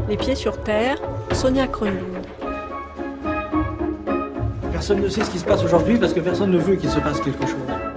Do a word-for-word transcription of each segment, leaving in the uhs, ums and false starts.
Les pieds sur terre, Sonia Kronlund. Personne ne sait ce qui se passe aujourd'hui parce que personne ne veut qu'il se passe quelque chose.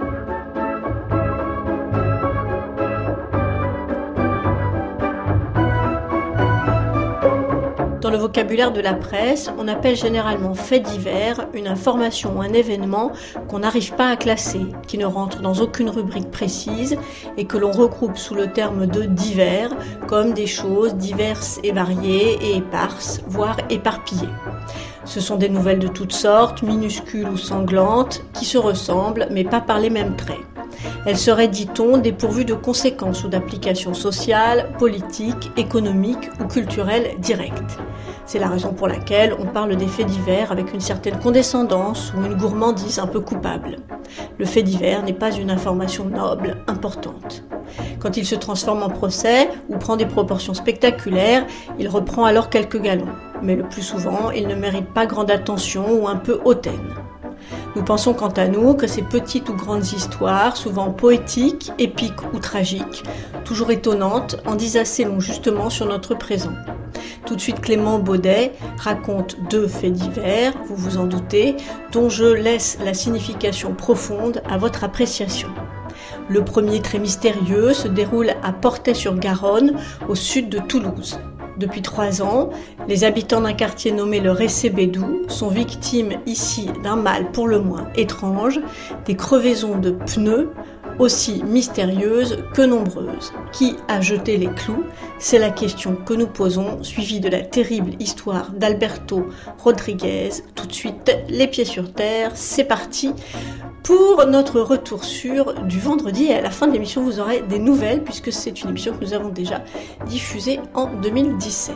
Dans le vocabulaire de la presse, on appelle généralement fait divers une information ou un événement qu'on n'arrive pas à classer, qui ne rentre dans aucune rubrique précise et que l'on regroupe sous le terme de divers, comme des choses diverses et variées et éparses, voire éparpillées. Ce sont des nouvelles de toutes sortes, minuscules ou sanglantes, qui se ressemblent mais pas par les mêmes traits. Elles seraient, dit-on, dépourvues de conséquences ou d'applications sociales, politiques, économiques ou culturelles directes. C'est la raison pour laquelle on parle des faits divers avec une certaine condescendance ou une gourmandise un peu coupable. Le fait divers n'est pas une information noble, importante. Quand il se transforme en procès ou prend des proportions spectaculaires, il reprend alors quelques galons. Mais le plus souvent, il ne mérite pas grande attention ou un peu hautaine. Nous pensons quant à nous que ces petites ou grandes histoires, souvent poétiques, épiques ou tragiques, toujours étonnantes, en disent assez long justement sur notre présent. Tout de suite, Clément Baudet raconte deux faits divers, vous vous en doutez, dont je laisse la signification profonde à votre appréciation. Le premier, très mystérieux, se déroule à Portet-sur-Garonne, au sud de Toulouse. Depuis trois ans, les habitants d'un quartier nommé le Recébédou sont victimes ici d'un mal pour le moins étrange, des crevaisons de pneus aussi mystérieuses que nombreuses. Qui a jeté les clous ? C'est la question que nous posons, suivie de la terrible histoire d'Alberto Rodriguez. Tout de suite, les pieds sur terre, c'est parti pour notre retour sur du vendredi. Et à la fin de l'émission, vous aurez des nouvelles, puisque c'est une émission que nous avons déjà diffusée en deux mille dix-sept.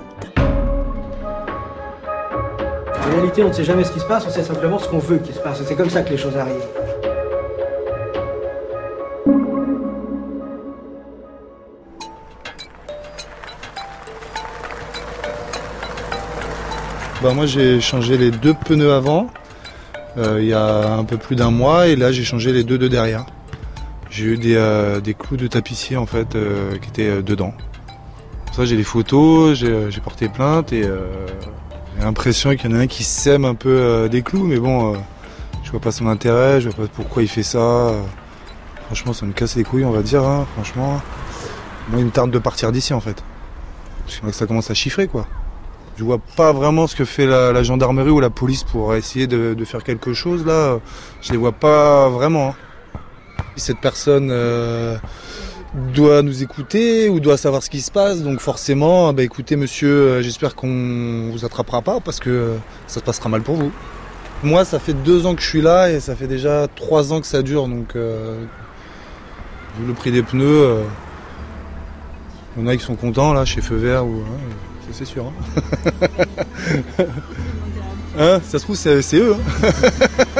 En réalité, on ne sait jamais ce qui se passe, on sait simplement ce qu'on veut qu'il se passe. Et c'est comme ça que les choses arrivent. Bah moi j'ai changé les deux pneus avant, euh, il y a un peu plus d'un mois, et là j'ai changé les deux de derrière. J'ai eu des, euh, des clous de tapissier en fait euh, qui étaient euh, dedans. Pour ça j'ai des photos, j'ai, j'ai porté plainte et euh, j'ai l'impression qu'il y en a un qui sème un peu euh, des clous, mais bon, euh, je vois pas son intérêt, je vois pas pourquoi il fait ça. Euh, franchement ça me casse les couilles on va dire, hein, franchement. Moi il me tarde de partir d'ici en fait. Parce que ça commence à chiffrer quoi. Je vois pas vraiment ce que fait la, la gendarmerie ou la police pour essayer de, de faire quelque chose là. Je les vois pas vraiment. Hein. Cette personne euh, doit nous écouter ou doit savoir ce qui se passe. Donc forcément, bah écoutez monsieur, euh, j'espère qu'on vous attrapera pas parce que euh, ça se passera mal pour vous. Moi, ça fait deux ans que je suis là et ça fait déjà trois ans que ça dure. Donc euh, vu le prix des pneus, euh, il y en a qui sont contents là chez Feu Vert ou. Hein, c'est sûr. Hein, hein ça se trouve, c'est, c'est eux. Hein.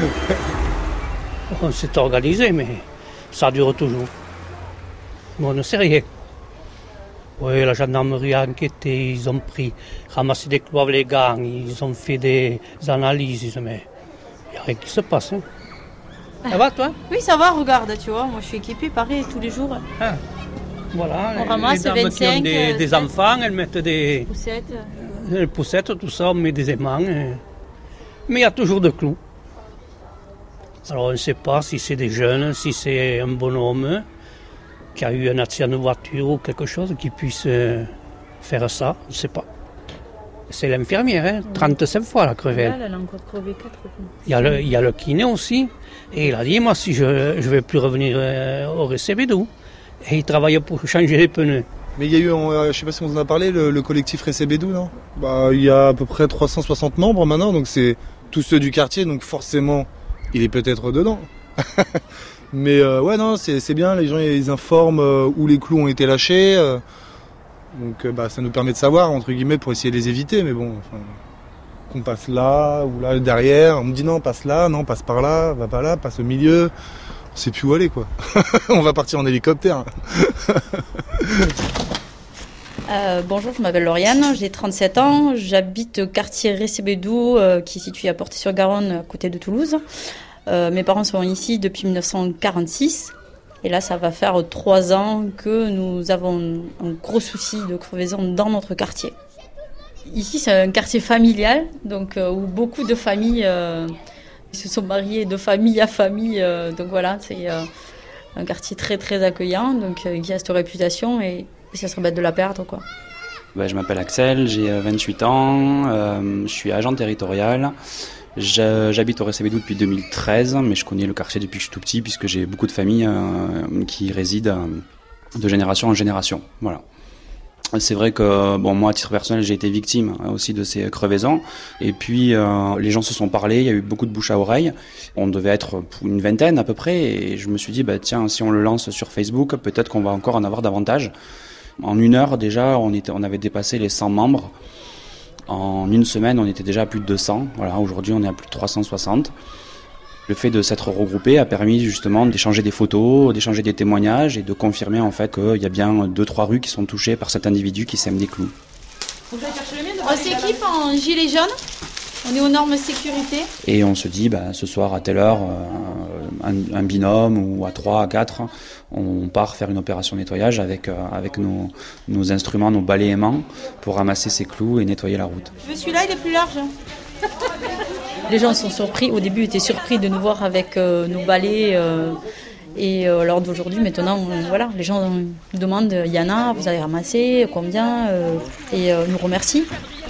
On s'est organisé, mais ça dure toujours. On ne sait rien. Oui, la gendarmerie a enquêté, ils ont pris, ramassé des clous avec les gangs, ils ont fait des analyses, mais il n'y a rien qui se passe. Hein. Ça va, toi ? Oui, ça va, regarde, tu vois, moi je suis équipée pareil tous les jours. Ah. Voilà, on les, ramasse les dames vingt-cinq, qui ont des, des enfants, elles mettent des poussettes. des poussettes, tout ça, on met des aimants. Et... Mais il y a toujours de clous. Alors on ne sait pas si c'est des jeunes, si c'est un bonhomme qui a eu un accident de voiture ou quelque chose qui puisse faire ça, on ne sait pas. C'est l'infirmière, hein, trente-cinq fois la crevette. Elle a encore crevé quatre fois. Il y a le, il y a le kiné aussi, et il a dit, moi si je ne vais plus revenir au Recébédou. Et il travaillait pour changer les pneus. Mais il y a eu, euh, je ne sais pas si on en a parlé, le, le collectif Recébédou, non ? Bah, il y a à peu près trois cent soixante membres maintenant, donc c'est tous ceux du quartier, donc forcément, il est peut-être dedans. Mais euh, ouais, non, c'est, c'est bien, les gens ils informent euh, où les clous ont été lâchés. Euh, donc euh, bah, ça nous permet de savoir, entre guillemets, pour essayer de les éviter. Mais bon, enfin, qu'on passe là ou là derrière, on me dit non, passe là, non, passe par là, va pas là, passe au milieu. On sait plus où aller quoi. On va partir en hélicoptère. euh, bonjour, je m'appelle Lauriane, j'ai trente-sept ans, j'habite au quartier Recébédou euh, qui est situé à Portet-sur-Garonne à côté de Toulouse. Euh, mes parents sont ici depuis dix-neuf cent quarante-six et là ça va faire trois ans que nous avons un gros souci de crevaison dans notre quartier. Ici, c'est un quartier familial, donc euh, où beaucoup de familles euh, se sont mariées de famille à famille. Euh, donc voilà, c'est euh, un quartier très très accueillant, donc euh, qui a cette réputation et, et ça serait bête de la perdre, quoi. Ben, je m'appelle Axel, j'ai vingt-huit ans, euh, je suis agent territorial. J'habite au Recebedou depuis deux mille treize, mais je connais le quartier depuis que je suis tout petit, puisque j'ai beaucoup de familles euh, qui résident euh, de génération en génération. Voilà. C'est vrai que bon, moi, à titre personnel, j'ai été victime aussi de ces crevaisons. Et puis, euh, les gens se sont parlé, il y a eu beaucoup de bouche à oreille. On devait être une vingtaine à peu près. Et je me suis dit, bah, tiens, si on le lance sur Facebook, peut-être qu'on va encore en avoir davantage. En une heure, déjà, on, était, on avait dépassé les cent membres. En une semaine, on était déjà à plus de deux cents. Voilà, aujourd'hui, on est à plus de trois cent soixante. Le fait de s'être regroupé a permis justement d'échanger des photos, d'échanger des témoignages et de confirmer en fait qu'il y a bien deux trois rues qui sont touchées par cet individu qui sème des clous. On s'équipe en gilet jaune, on est aux normes sécurité. Et on se dit, bah, ce soir à telle heure, euh, un, un binôme ou à trois, à quatre, on part faire une opération nettoyage avec, euh, avec nos, nos instruments, nos balais aimants pour ramasser ces clous et nettoyer la route. Celui-là, il est plus large. Les gens sont surpris, au début étaient surpris de nous voir avec euh, nos balais euh, et euh, lors d'aujourd'hui, maintenant, euh, voilà, les gens nous demandent, Yana, vous avez ramassé, combien euh, et euh, nous remercient.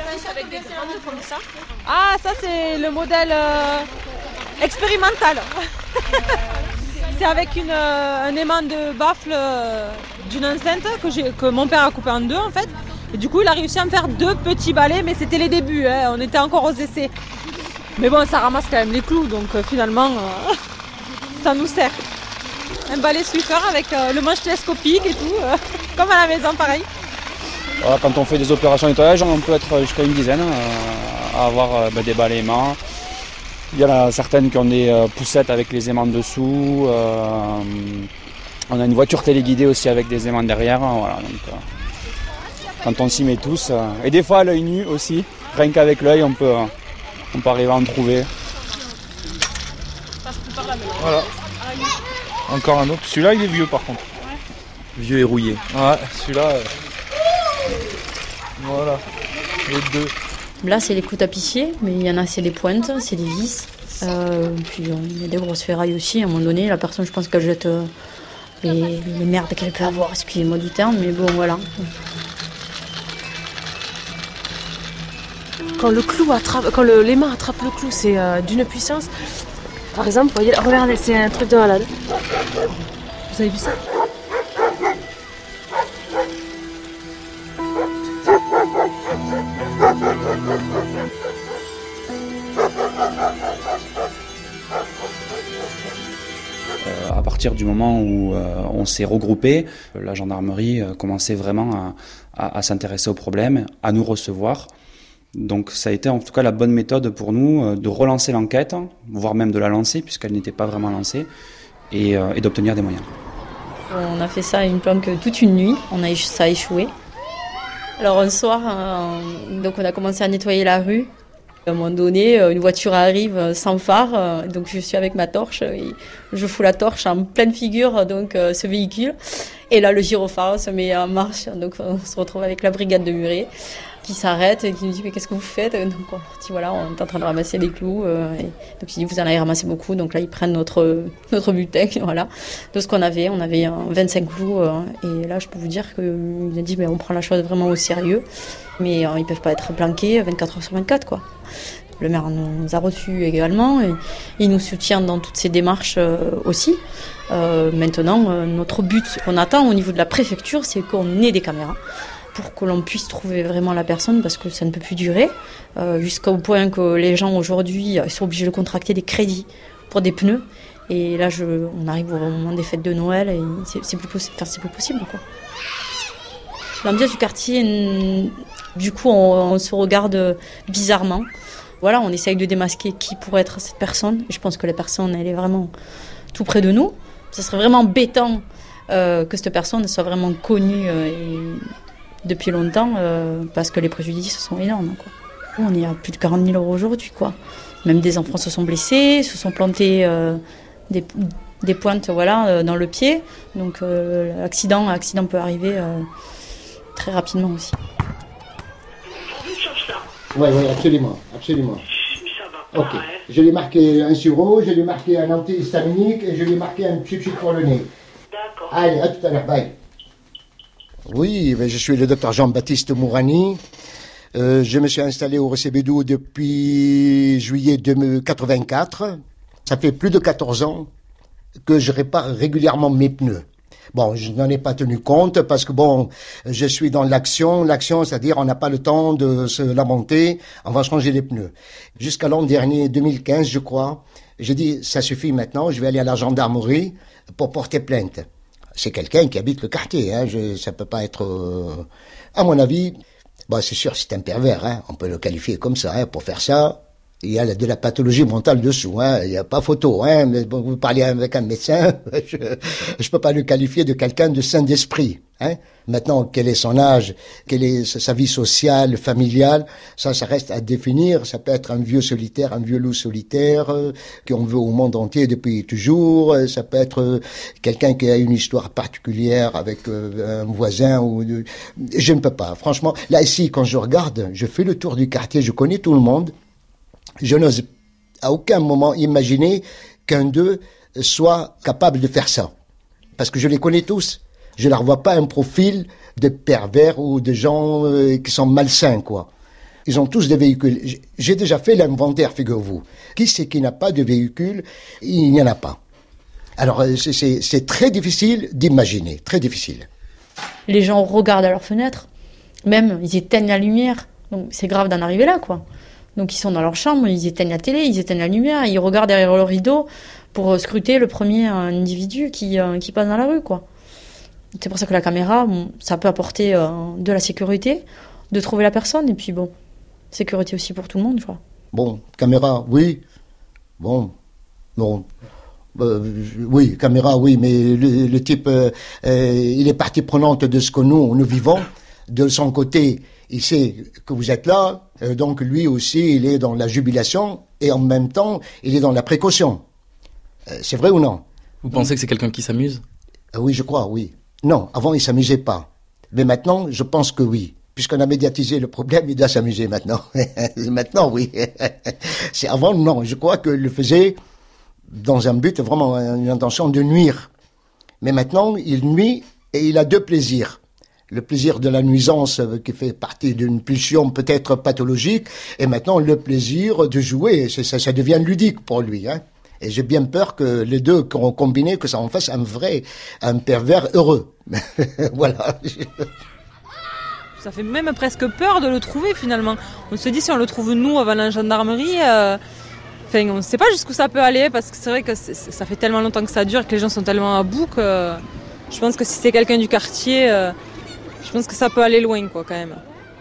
Ah, ça c'est le modèle euh, expérimental. C'est avec une, euh, un aimant de baffle euh, d'une enceinte que, j'ai, que mon père a coupé en deux en fait. Et du coup, il a réussi à me faire deux petits balais, mais c'était les débuts, hein, on était encore aux essais. Mais bon, ça ramasse quand même les clous, donc euh, finalement, euh, ça nous sert. Un balai Swiffer avec euh, le manche télescopique et tout, euh, comme à la maison, pareil. Voilà, quand on fait des opérations de nettoyage, on peut être jusqu'à une dizaine euh, à avoir euh, bah, des balais aimants. Il y en a certaines qui ont des euh, poussettes avec les aimants dessous. Euh, on a une voiture téléguidée aussi avec des aimants derrière. Hein, voilà, donc, euh, quand on s'y met tous, euh, et des fois à l'œil nu aussi, rien qu'avec l'œil, on peut... Euh, On peut arriver à en trouver. Voilà. Encore un autre. Celui-là, il est vieux par contre. Ouais. Vieux et rouillé. Ouais, celui-là. Euh... Voilà. Les deux. Là, c'est les clous tapissiers, mais il y en a, c'est des pointes, c'est des vis. Euh, puis il y a des grosses ferrailles aussi. À un moment donné, la personne, je pense qu'elle jette euh, les, les merdes qu'elle peut avoir, excusez-moi du terme, mais bon, voilà. Quand le clou attrape, quand le, les mains attrapent le clou, c'est euh, d'une puissance. Par exemple, voyez, regardez, c'est un truc de malade. Vous avez vu ça ? Euh, à partir du moment où euh, on s'est regroupé, la gendarmerie euh, commençait vraiment à, à, à s'intéresser au problème, à nous recevoir. Donc ça a été en tout cas la bonne méthode pour nous de relancer l'enquête, voire même de la lancer puisqu'elle n'était pas vraiment lancée, et, euh, et d'obtenir des moyens. On a fait ça une planque toute une nuit, on a, ça a échoué. Alors un soir, euh, donc on a commencé à nettoyer la rue. À un moment donné, une voiture arrive sans phare, donc je suis avec ma torche et je fous la torche en pleine figure, donc ce véhicule. Et là, le gyrophare se met en marche, donc on se retrouve avec la brigade de Muret qui s'arrête et qui nous dit mais qu'est-ce que vous faites? Donc on leur dit voilà, on est en train de ramasser des clous. Euh, et donc il dit vous en avez ramassé beaucoup, donc là ils prennent notre notre bulletin, voilà, de ce qu'on avait. On avait euh, vingt-cinq clous euh, et là je peux vous dire qu'il a dit mais on prend la chose vraiment au sérieux, mais euh, ils peuvent pas être planqués vingt-quatre heures sur vingt-quatre quoi. Le maire nous a reçus également et il nous soutient dans toutes ces démarches euh, aussi. Euh, maintenant, euh, notre but qu'on attend au niveau de la préfecture, c'est qu'on ait des caméras pour que l'on puisse trouver vraiment la personne parce que ça ne peut plus durer, euh, jusqu'au point que les gens aujourd'hui sont obligés de contracter des crédits pour des pneus. Et là, je, on arrive au moment des fêtes de Noël et c'est, c'est, plus, possi- enfin, c'est plus possible, quoi. L'ambiance du quartier, du coup, on, on se regarde bizarrement. Voilà, on essaye de démasquer qui pourrait être cette personne. Et je pense que la personne, elle est vraiment tout près de nous. Ce serait vraiment embêtant euh, que cette personne soit vraiment connue euh, et depuis longtemps, euh, parce que les préjudices sont énormes, quoi. On est à plus de quarante mille euros aujourd'hui, quoi. Même des enfants se sont blessés, se sont plantés euh, des, des pointes, voilà, euh, dans le pied. Donc euh, l'accident, l'accident peut arriver euh, très rapidement aussi. Oui, oui, absolument, absolument. Ça va pas, Ok. hein. Je lui ai marqué un sirop, je lui ai marqué un antihistaminique et je lui ai marqué un substitut pour le nez. D'accord. Allez, à tout à l'heure, bye. Oui, je suis le docteur Jean-Baptiste Mourani. Euh, je me suis installé au Recebedou depuis juillet deux mille quatre-vingt-quatre. Ça fait plus de quatorze ans que je répare régulièrement mes pneus. Bon, je n'en ai pas tenu compte parce que bon, je suis dans l'action. L'action, c'est-à-dire on n'a pas le temps de se lamenter, on va changer les pneus. Jusqu'à l'an dernier, deux mille quinze, je crois, j'ai dit, ça suffit maintenant, je vais aller à la gendarmerie pour porter plainte. C'est quelqu'un qui habite le quartier, hein, je, ça peut pas être... Euh, à mon avis, bon, c'est sûr, c'est un pervers, hein, on peut le qualifier comme ça, hein, pour faire ça. Il y a de la pathologie mentale dessous, hein. Il n'y a pas photo, hein. Mais bon, vous parlez avec un médecin, je ne peux pas le qualifier de quelqu'un de sain d'esprit, hein. Maintenant, quel est son âge, quelle est sa vie sociale, familiale, ça, ça reste à définir. Ça peut être un vieux solitaire, un vieux loup solitaire, euh, qu'on veut au monde entier depuis toujours. Ça peut être euh, quelqu'un qui a une histoire particulière avec euh, un voisin. Ou euh, je ne peux pas, franchement. Là, ici, quand je regarde, je fais le tour du quartier, je connais tout le monde. Je n'ose à aucun moment imaginer qu'un d'eux soit capable de faire ça. Parce que je les connais tous. Je ne leur vois pas un profil de pervers ou de gens euh, qui sont malsains, quoi. Ils ont tous des véhicules. J'ai déjà fait l'inventaire, figurez-vous. Qui c'est qui n'a pas de véhicule? Il n'y en a pas. Alors, c'est, c'est, c'est très difficile d'imaginer, très difficile. Les gens regardent à leurs fenêtres. Même, ils éteignent la lumière. Donc, c'est grave d'en arriver là, quoi. Donc ils sont dans leur chambre, ils éteignent la télé, ils éteignent la lumière, ils regardent derrière le rideau pour scruter le premier individu qui, euh, qui passe dans la rue, quoi. C'est pour ça que la caméra, bon, ça peut apporter euh, de la sécurité, de trouver la personne, et puis bon, sécurité aussi pour tout le monde, je crois. Bon, caméra, oui. Bon, bon. Euh, oui, caméra, oui, mais le, le type, euh, euh, il est partie prenante de ce que nous, nous vivons. De son côté, il sait que vous êtes là, euh, donc lui aussi, il est dans la jubilation, et en même temps, il est dans la précaution. Euh, c'est vrai ou non? Vous pensez que c'est quelqu'un qui s'amuse? euh, Oui, je crois, oui. Non, avant, il s'amusait pas. Mais maintenant, je pense que oui. Puisqu'on a médiatisé le problème, il doit s'amuser maintenant. Maintenant, oui. C'est avant, non. Je crois qu'il le faisait dans un but, vraiment, une intention de nuire. Mais maintenant, il nuit et il a deux plaisirs. Le plaisir de la nuisance qui fait partie d'une pulsion peut-être pathologique, et maintenant le plaisir de jouer. Ça, ça devient ludique pour lui, hein. Et j'ai bien peur que les deux ont combiné, que ça en fasse un vrai, un pervers heureux. Voilà. Ça fait même presque peur de le trouver finalement. On se dit si on le trouve nous avant la gendarmerie, euh, enfin, on ne sait pas jusqu'où ça peut aller, parce que c'est vrai que c'est, ça fait tellement longtemps que ça dure, que les gens sont tellement à bout que je pense que si c'est quelqu'un du quartier, euh, je pense que ça peut aller loin, quoi, quand même.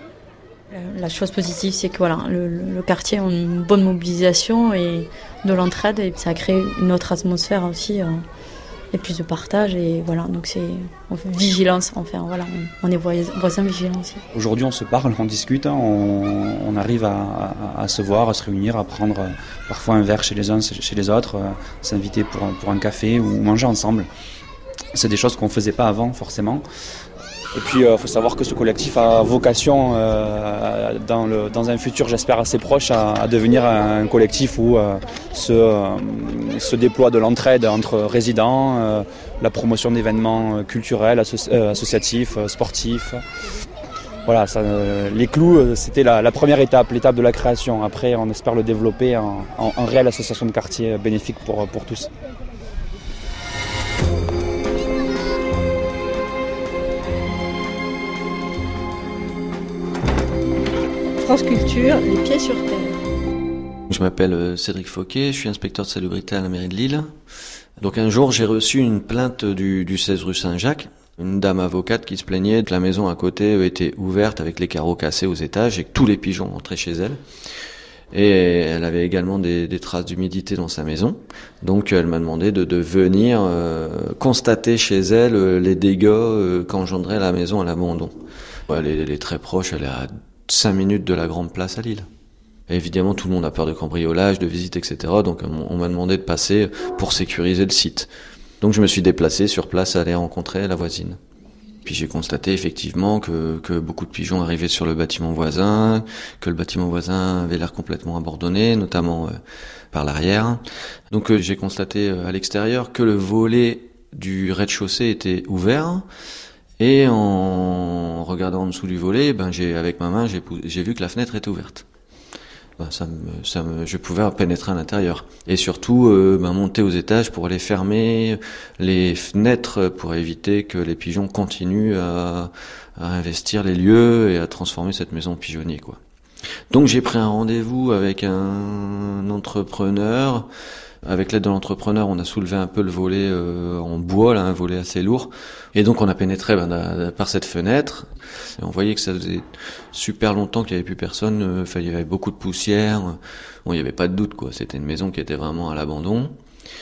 La chose positive, c'est que voilà, le, le quartier a une bonne mobilisation et de l'entraide, et ça crée une autre atmosphère aussi, euh, et plus de partage, et voilà, donc c'est vigilance, enfin voilà, on, on est voisins vigilants aussi. Aujourd'hui, on se parle, on discute, on, on arrive à, à, à se voir, à se réunir, à prendre parfois un verre chez les uns, chez les autres, euh, s'inviter pour, pour un café ou manger ensemble. C'est des choses qu'on ne faisait pas avant, forcément. Et puis il euh, faut savoir que ce collectif a vocation euh, dans, le, dans un futur, j'espère assez proche, à, à devenir un collectif où euh, se, euh, se déploie de l'entraide entre résidents, euh, la promotion d'événements culturels, asso- euh, associatifs, euh, sportifs. Voilà, ça, euh, les clous, c'était la, la première étape, l'étape de la création. Après, on espère le développer en, en, en réelle association de quartier bénéfique pour, pour tous. France Culture, les pieds sur terre. Je m'appelle Cédric Fauquet, je suis inspecteur de salubrité à la mairie de Lille. Donc un jour, j'ai reçu une plainte du, du seize rue Saint-Jacques, une dame avocate qui se plaignait que la maison à côté était ouverte avec les carreaux cassés aux étages et que tous les pigeons entraient chez elle. Et elle avait également des, des traces d'humidité dans sa maison. Donc elle m'a demandé de, de venir euh, constater chez elle euh, les dégâts euh, qu'engendrait la maison à l'abandon. Elle est, elle est très proche, elle est à cinq minutes de la grande place à Lille. Et évidemment, tout le monde a peur de cambriolage, de visite, et cetera. Donc on, on m'a demandé de passer pour sécuriser le site. Donc je me suis déplacé sur place à aller rencontrer la voisine. Puis j'ai constaté effectivement que, que beaucoup de pigeons arrivaient sur le bâtiment voisin, que le bâtiment voisin avait l'air complètement abandonné, notamment euh, par l'arrière. Donc euh, j'ai constaté euh, à l'extérieur que le volet du rez-de-chaussée était ouvert. Et en regardant en dessous du volet, ben j'ai avec ma main j'ai, j'ai vu que la fenêtre était ouverte. Ben, ça me, ça me, je pouvais pénétrer à l'intérieur. Et surtout, euh, ben, monter aux étages pour aller fermer les fenêtres pour éviter que les pigeons continuent à, à investir les lieux et à transformer cette maison en pigeonnier, quoi. Donc j'ai pris un rendez-vous avec un entrepreneur. Avec l'aide de l'entrepreneur, on a soulevé un peu le volet euh, en bois, là, un volet assez lourd. Et donc on a pénétré ben, da, par cette fenêtre. Et on voyait que ça faisait super longtemps qu'il n'y avait plus personne. Enfin, il y avait beaucoup de poussière. Bon, il n'y avait pas de doute, quoi. C'était une maison qui était vraiment à l'abandon.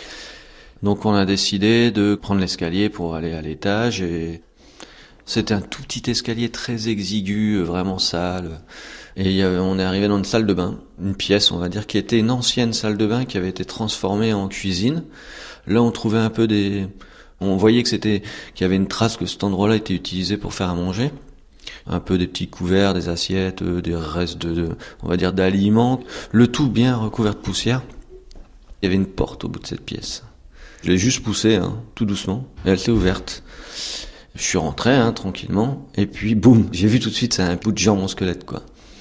Donc on a décidé de prendre l'escalier pour aller à l'étage. Et c'était un tout petit escalier très exigu, vraiment sale. Et on est arrivé dans une salle de bain, une pièce, on va dire, qui était une ancienne salle de bain qui avait été transformée en cuisine. Là, on trouvait un peu des... On voyait que c'était, qu'il y avait une trace que cet endroit-là était utilisé pour faire à manger. Un peu des petits couverts, des assiettes, des restes de, de on va dire, d'aliments. Le tout bien recouvert de poussière. Il y avait une porte au bout de cette pièce. Je l'ai juste poussée, hein, tout doucement. Et elle s'est ouverte. Je suis rentré, hein, tranquillement. Et puis, boum, j'ai vu tout de suite, c'est un bout de jambe, mon squelette, quoi.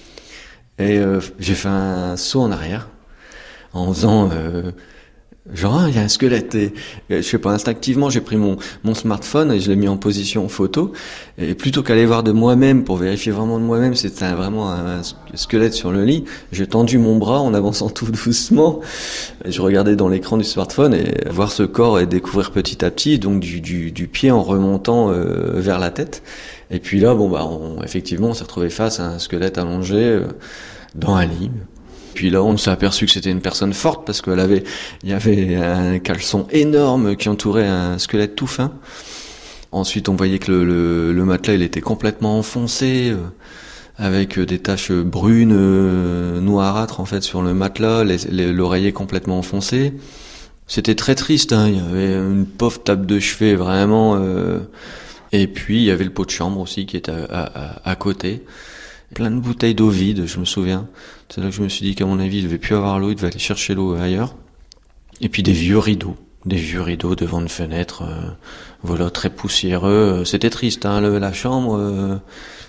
Et euh, j'ai fait un saut en arrière en faisant euh, genre il y a un squelette et, et je sais pas, instinctivement j'ai pris mon mon smartphone et je l'ai mis en position photo et plutôt qu'aller voir de moi-même pour vérifier vraiment de moi-même c'était un, vraiment un, un squelette sur le lit, j'ai tendu mon bras en avançant tout doucement et je regardais dans l'écran du smartphone et voir ce corps et découvrir petit à petit donc du du, du pied en remontant euh, vers la tête. Et puis là, bon bah, on, effectivement, on s'est retrouvé face à un squelette allongé euh, dans un lit. Puis là, on s'est aperçu que c'était une personne forte parce qu'elle avait, il y avait un caleçon énorme qui entourait un squelette tout fin. Ensuite, on voyait que le, le, le matelas, il était complètement enfoncé, euh, avec des taches brunes, euh, noirâtres en fait sur le matelas, les, les, l'oreiller complètement enfoncé. C'était très triste, hein. Il y avait une pauvre table de chevet vraiment. Euh, Et puis, il y avait le pot de chambre aussi qui était à, à, à côté. Plein de bouteilles d'eau vide, je me souviens. C'est là que je me suis dit qu'à mon avis, il devait plus avoir l'eau, il devait aller chercher l'eau ailleurs. Et puis des vieux rideaux. Des vieux rideaux devant une fenêtre. Euh, voilà, très poussiéreux. C'était triste, hein, le, la chambre. Euh,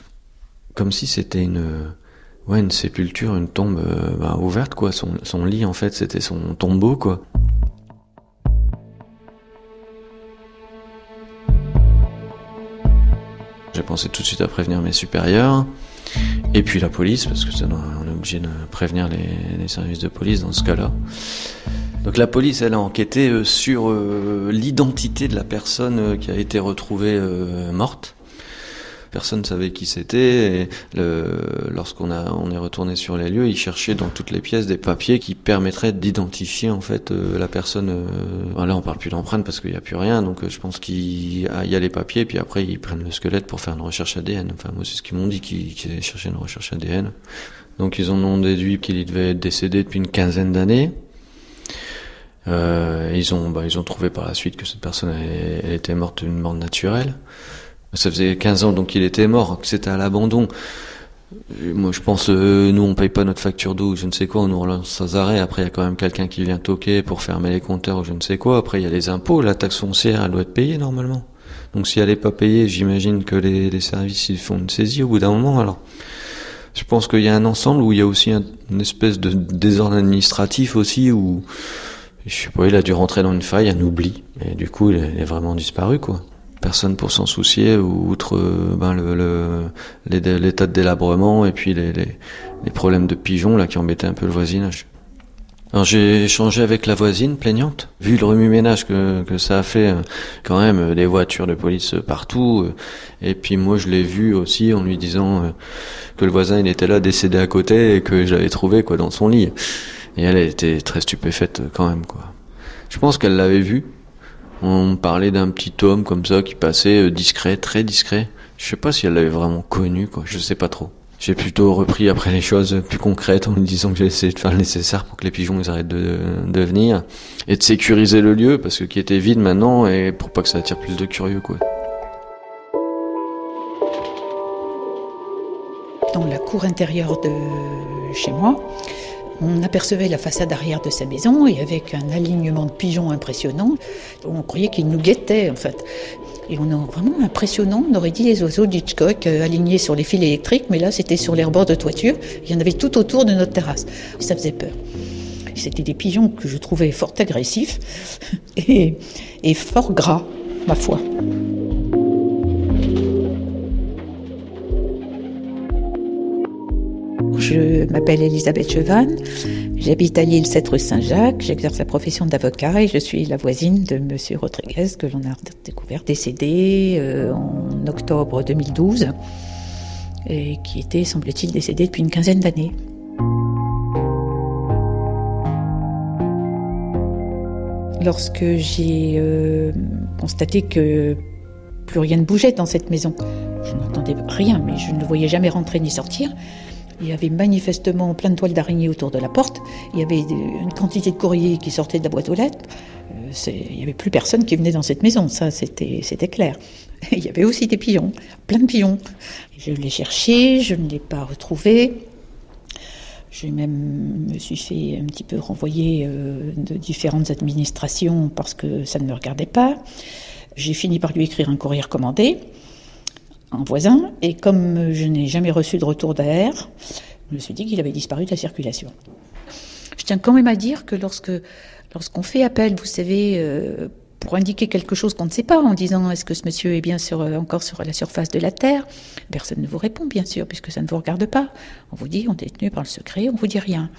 comme si c'était une... Ouais, une sépulture, une tombe euh, bah, ouverte, quoi. Son, son lit, en fait, c'était son tombeau, quoi. J'ai pensé tout de suite à prévenir mes supérieurs, et puis la police, parce que ça, on est obligé de prévenir les, les services de police dans ce cas-là. Donc la police, elle a enquêté euh, sur euh, l'identité de la personne euh, qui a été retrouvée euh, morte. Personne ne savait qui c'était, et le, lorsqu'on a, on est retourné sur les lieux, ils cherchaient dans toutes les pièces des papiers qui permettraient d'identifier en fait euh, la personne. Euh, là, on parle plus d'empreinte parce qu'il n'y a plus rien, donc euh, je pense qu'il y a, il y a les papiers, puis après ils prennent le squelette pour faire une recherche A D N. Enfin, moi, c'est ce qu'ils m'ont dit, qu'ils, qu'ils allaient chercher une recherche A D N. Donc ils en ont déduit qu'il devait être décédé depuis une quinzaine d'années. Euh, ils ont, bah, ils ont trouvé par la suite que cette personne, elle, elle était morte d'une mort naturelle. Ça faisait quinze ans donc il était mort, que c'était à l'abandon. Moi je pense, euh, nous on paye pas notre facture d'eau ou je ne sais quoi, on nous relance sans arrêt. Après il y a quand même quelqu'un qui vient toquer pour fermer les compteurs ou je ne sais quoi. Après il y a les impôts, la taxe foncière elle doit être payée normalement. Donc si elle est pas payée, j'imagine que les, les services ils font une saisie au bout d'un moment. Alors je pense qu'il y a un ensemble où il y a aussi un, une espèce de désordre administratif aussi où je sais pas, il a dû rentrer dans une faille, un oubli, et du coup il est, il est vraiment disparu quoi. Personne pour s'en soucier, outre ben, le, le, les, l'état de délabrement et puis les, les, les problèmes de pigeons là qui embêtaient un peu le voisinage. Alors j'ai échangé avec la voisine plaignante, vu le remue-ménage que, que ça a fait, quand même des voitures de police partout, et puis moi je l'ai vu aussi en lui disant que le voisin il était là décédé à côté et que je l'avais trouvé quoi dans son lit, et elle était très stupéfaite quand même quoi. Je pense qu'elle l'avait vu. On parlait d'un petit homme comme ça qui passait discret, très discret. Je sais pas si elle l'avait vraiment connu, quoi. Je sais pas trop. J'ai plutôt repris après les choses plus concrètes en lui disant que j'ai essayé de faire le nécessaire pour que les pigeons ils arrêtent de, de venir et de sécuriser le lieu parce que qui était vide maintenant et pour pas que ça attire plus de curieux, quoi. Dans la cour intérieure de chez moi, on apercevait la façade arrière de sa maison et avec un alignement de pigeons impressionnant, on croyait qu'ils nous guettaient en fait. Et on a vraiment impressionnant, on aurait dit les oiseaux d'Hitchcock euh, alignés sur les fils électriques, mais là c'était sur les rebords de toiture, il y en avait tout autour de notre terrasse. Ça faisait peur. C'était des pigeons que je trouvais fort agressifs et, et fort gras, ma foi. Je m'appelle Elisabeth Chevanne, j'habite à Lille, sept rue Saint-Jacques, j'exerce la profession d'avocat et je suis la voisine de monsieur Rodriguez que l'on a découvert décédé euh, en octobre deux mille douze et qui était, semble-t-il, décédé depuis une quinzaine d'années. Lorsque j'ai euh, constaté que plus rien ne bougeait dans cette maison, je n'entendais rien, mais je ne le voyais jamais rentrer ni sortir. Il y avait manifestement plein de toiles d'araignée autour de la porte. Il y avait une quantité de courriers qui sortaient de la boîte aux lettres. Euh, c'est, il n'y avait plus personne qui venait dans cette maison, ça c'était, c'était clair. Il y avait aussi des pigeons, plein de pigeons. Je l'ai cherché, je ne l'ai pas retrouvé. Je même me suis fait un petit peu renvoyer euh, de différentes administrations parce que ça ne me regardait pas. J'ai fini par lui écrire un courrier recommandé. Un voisin, et comme je n'ai jamais reçu de retour d'A R, je me suis dit qu'il avait disparu de la circulation. Je tiens quand même à dire que lorsque, lorsqu'on fait appel, vous savez, euh, pour indiquer quelque chose qu'on ne sait pas, en disant est-ce que ce monsieur est bien sur, encore sur la surface de la Terre, personne ne vous répond, bien sûr, puisque ça ne vous regarde pas. On vous dit, on est tenu par le secret, on ne vous dit rien.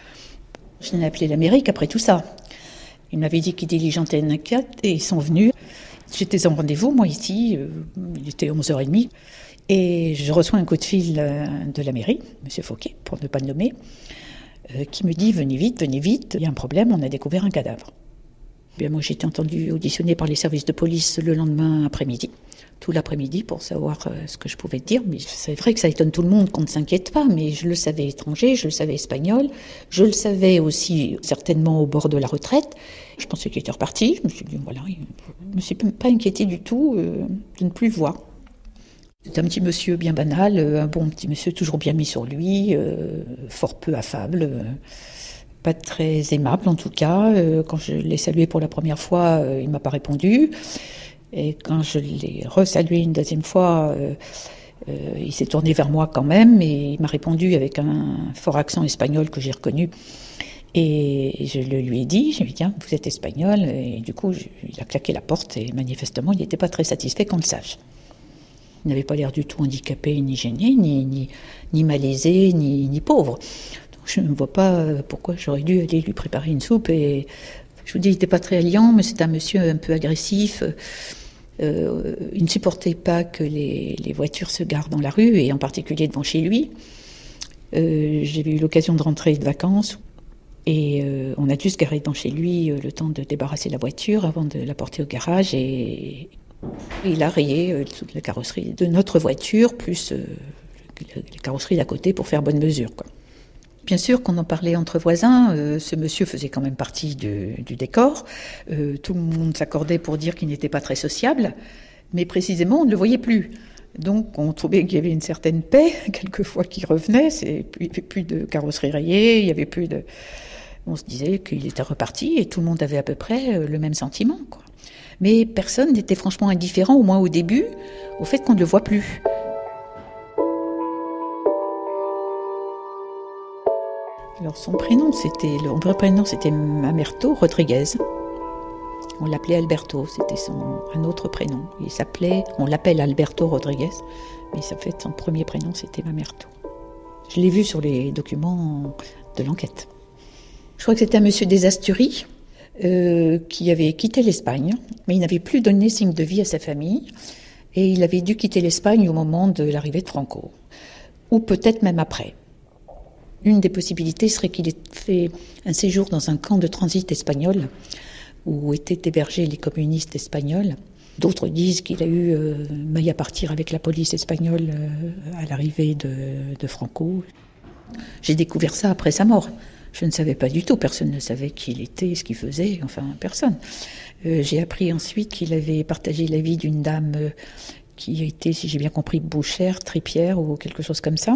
Je n'ai appelé l'Amérique après tout ça. Il m'avait dit qu'il diligentait une enquête, et ils sont venus. J'étais en rendez-vous, moi, ici, euh, il était onze heures trente, et je reçois un coup de fil euh, de la mairie, M. Fauquet, pour ne pas le nommer, euh, qui me dit « Venez vite, venez vite, il y a un problème, on a découvert un cadavre ». Bien, moi, j'ai été entendue auditionner par les services de police le lendemain après-midi, tout l'après-midi, pour savoir euh, ce que je pouvais dire. Mais c'est vrai que ça étonne tout le monde qu'on ne s'inquiète pas, mais je le savais étranger, je le savais espagnol, je le savais aussi certainement au bord de la retraite. Je pensais qu'il était reparti, je me suis dit, voilà, je ne me suis pas inquiétée du tout euh, de ne plus le voir. C'est un petit monsieur bien banal, un bon petit monsieur toujours bien mis sur lui, euh, fort peu affable, euh, pas très aimable en tout cas. Euh, quand je l'ai salué pour la première fois, euh, il ne m'a pas répondu. Et quand je l'ai resalué une deuxième fois, euh, euh, il s'est tourné vers moi quand même, et il m'a répondu avec un fort accent espagnol que j'ai reconnu. Et je le lui ai dit, je lui ai dit, tiens, vous êtes espagnol, et du coup, je, il a claqué la porte, et manifestement, il n'était pas très satisfait qu'on le sache. Il n'avait pas l'air du tout handicapé, ni gêné, ni, ni, ni malaisé, ni, ni pauvre. Donc je ne vois pas pourquoi j'aurais dû aller lui préparer une soupe, et je vous dis, il n'était pas très alliant, mais c'est un monsieur un peu agressif. Euh, il ne supportait pas que les, les voitures se garent dans la rue, et en particulier devant chez lui. Euh, j'ai eu l'occasion de rentrer de vacances, et euh, on a dû se garer devant chez lui euh, le temps de débarrasser la voiture avant de la porter au garage, et il a rayé euh, toute la carrosserie de notre voiture, plus euh, la carrosserie d'à côté pour faire bonne mesure, quoi. Bien sûr qu'on en parlait entre voisins, euh, ce monsieur faisait quand même partie de, du décor, euh, tout le monde s'accordait pour dire qu'il n'était pas très sociable, mais précisément on ne le voyait plus. Donc on trouvait qu'il y avait une certaine paix, quelquefois qu'il revenait, c'est, il n'y avait plus de carrosserie rayée, il y avait plus de... On se disait qu'il était reparti et tout le monde avait à peu près le même sentiment, quoi. Mais personne n'était franchement indifférent, au moins au début, au fait qu'on ne le voit plus. Alors son prénom, c'était, le vrai prénom, c'était Mamerto Rodriguez. On l'appelait Alberto, c'était son, un autre prénom. Il s'appelait, on l'appelle Alberto Rodriguez, mais ça fait son premier prénom, c'était Mamerto. Je l'ai vu sur les documents de l'enquête. Je crois que c'était un monsieur des Asturies euh, qui avait quitté l'Espagne, mais il n'avait plus donné signe de vie à sa famille, et il avait dû quitter l'Espagne au moment de l'arrivée de Franco, ou peut-être même après. Une des possibilités serait qu'il ait fait un séjour dans un camp de transit espagnol où étaient hébergés les communistes espagnols. D'autres disent qu'il a eu euh, maille à partir avec la police espagnole euh, à l'arrivée de, de Franco. J'ai découvert ça après sa mort. Je ne savais pas du tout, personne ne savait qui il était, ce qu'il faisait, enfin personne. Euh, j'ai appris ensuite qu'il avait partagé la vie d'une dame euh, qui était, si j'ai bien compris, bouchère, tripière ou quelque chose comme ça.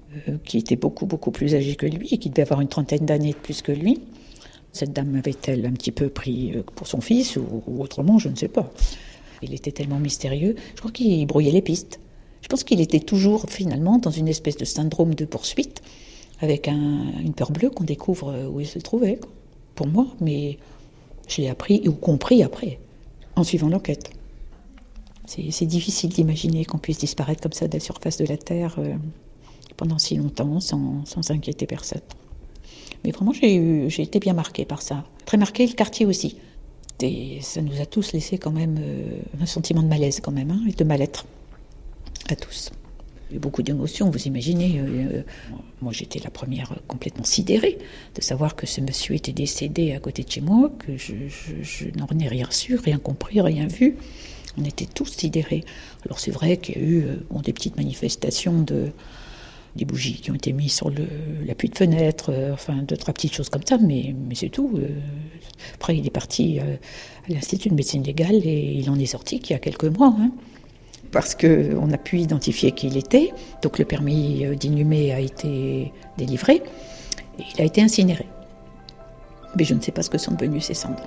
euh, qui était beaucoup, beaucoup plus âgée que lui, et qui devait avoir une trentaine d'années de plus que lui. Cette dame avait-elle un petit peu pris pour son fils, ou, ou autrement, je ne sais pas. Il était tellement mystérieux, je crois qu'il brouillait les pistes. Je pense qu'il était toujours, finalement, dans une espèce de syndrome de poursuite, avec un, une peur bleue qu'on découvre où il se trouvait, quoi. Pour moi, mais je l'ai appris ou compris après, en suivant l'enquête. C'est, c'est difficile d'imaginer qu'on puisse disparaître comme ça de la surface de la Terre euh, pendant si longtemps, sans, sans inquiéter personne. Mais vraiment, j'ai, eu, j'ai été bien marquée par ça. Très marquée, le quartier aussi. Et ça nous a tous laissé quand même euh, un sentiment de malaise quand même, hein, et de mal-être, à tous. Il y a eu beaucoup d'émotions, vous imaginez. Euh, moi, j'étais la première complètement sidérée de savoir que ce monsieur était décédé à côté de chez moi, que je, je, je n'en ai rien su, rien compris, rien vu. On était tous sidérés. Alors c'est vrai qu'il y a eu euh, bon, des petites manifestations, de, des bougies qui ont été mises sur le, l'appui de fenêtre, euh, enfin deux, trois petites choses comme ça, mais, mais c'est tout. Euh, après, il est parti euh, à l'Institut de médecine légale et il en est sorti qu'il y a quelques mois, hein. Parce qu'on a pu identifier qui il était, donc le permis d'inhumer a été délivré, et il a été incinéré. Mais je ne sais pas ce que sont devenues ces cendres.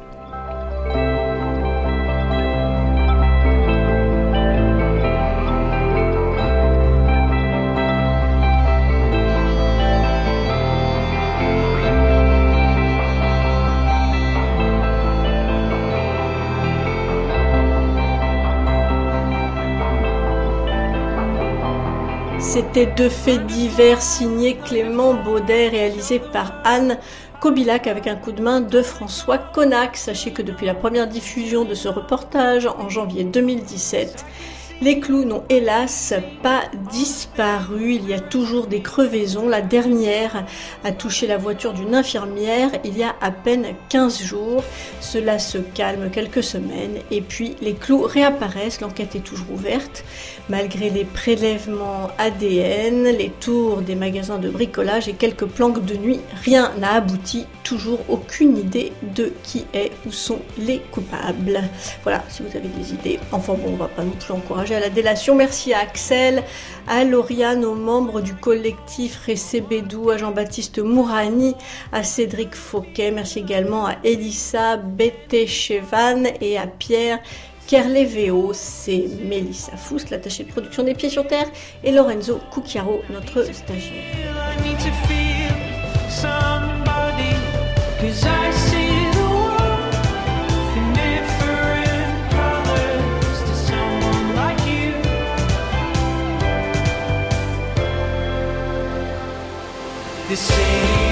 C'était deux faits divers signés Clément Baudet, réalisés par Anne Kobilac avec un coup de main de François Connac. Sachez que depuis la première diffusion de ce reportage en janvier deux mille dix-sept, les clous n'ont hélas pas disparu. Il y a toujours des crevaisons. La dernière a touché la voiture d'une infirmière il y a à peine quinze jours. Cela se calme quelques semaines et puis les clous réapparaissent. L'enquête est toujours ouverte. Malgré les prélèvements A D N, les tours des magasins de bricolage et quelques planques de nuit, rien n'a abouti. Toujours aucune idée de qui est ou sont les coupables. Voilà, si vous avez des idées. Enfin bon, on va pas non plus encourager à la délation. Merci à Axel, à Lauriane, aux membres du collectif Recebedou, à Jean-Baptiste Mourani, à Cédric Fauquet. Merci également à Elissa Bété-Chevan et à Pierre Kerleveo. C'est Mélissa Foust, l'attachée de production des Pieds sur Terre, et Lorenzo Cucchiaro, notre stagiaire. The same